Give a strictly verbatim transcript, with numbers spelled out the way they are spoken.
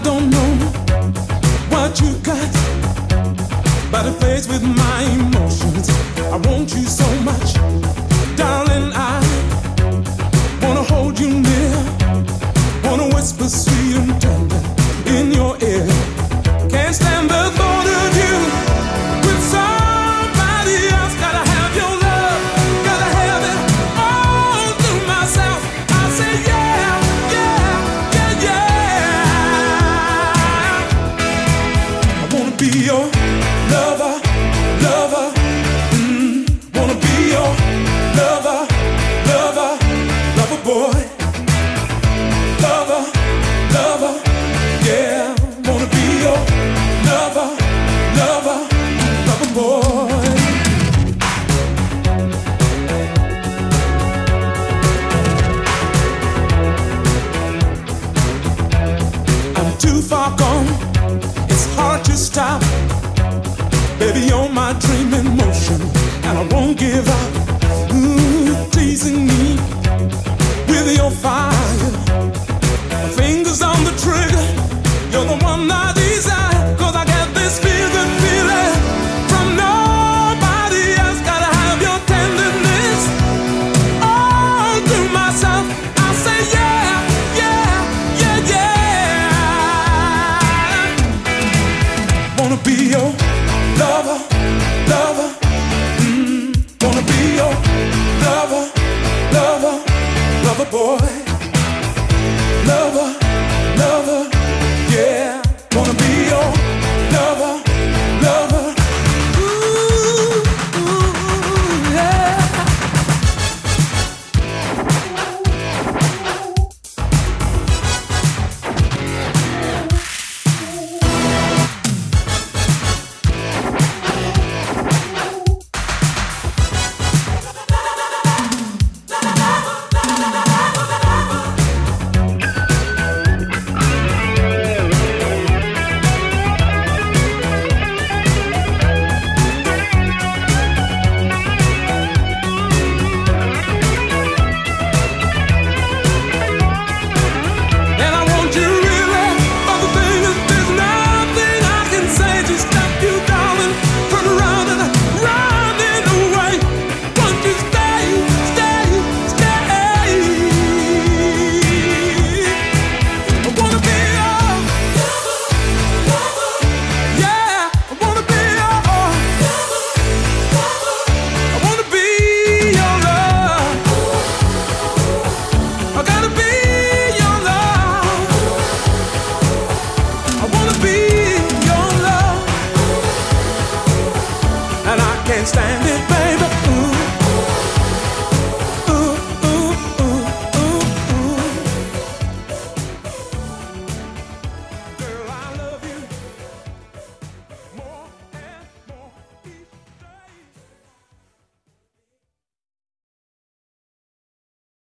don't know what you got, but it plays with my emotions. I want you so much, darling. I wanna hold you near, wanna whisper sweet and tender in your ear. Can't stand the thought of you with somebody else. Gotta have your love, gotta have it all to myself. I say yeah, yeah, yeah, yeah. I wanna be your lover, lover. Mm, wanna be your lover, lover, lover boy. Lover, lover, yeah. Wanna be your lover, lover, lover boy. I'm too far gone, it's hard to stop. Baby, you're my dream in motion, and I won't give up. Ooh, teasing me with your fire.